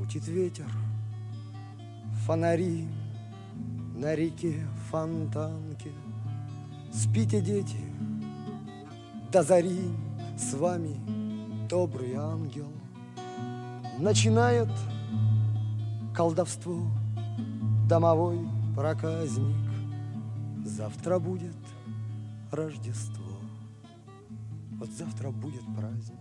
Крутит ветер, фонари на реке Фонтанке. Спите, дети, до зари, с вами добрый ангел. Начинает колдовство домовой проказник. Завтра будет Рождество. Вот завтра будет праздник.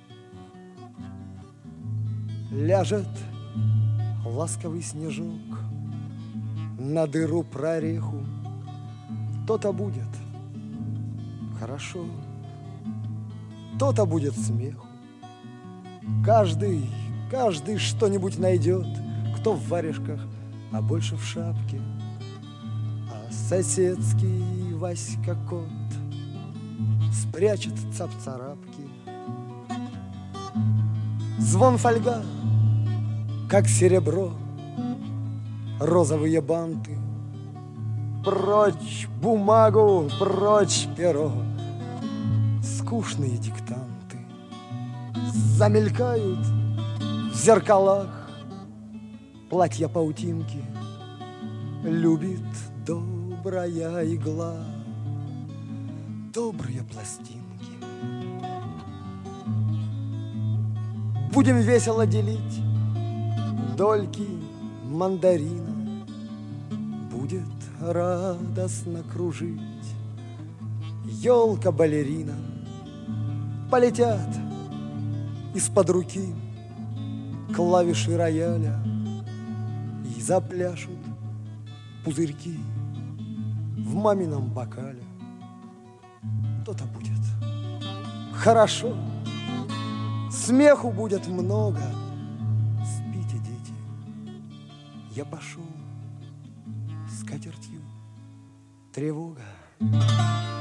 Ляжет ласковый снежок на дыру прореху. То-то будет хорошо, то-то будет смеху. Каждый что-нибудь найдет, кто в варежках, а больше в шапке. А соседский Васька кот спрячет цап-царапки. Звон фольга, как серебро, розовые банты. Прочь бумагу, прочь перо, скучные диктанты. Замелькают в зеркалах платья паутинки. Любит добрая игла добрые пластинки. Будем весело делить дольки мандарина. Будет радостно кружить елка-балерина. Полетят из-под руки клавиши рояля и запляшут пузырьки в мамином бокале. То-то будет хорошо, смеху будет много. Спите, дети, я пошел, с катертью тревога.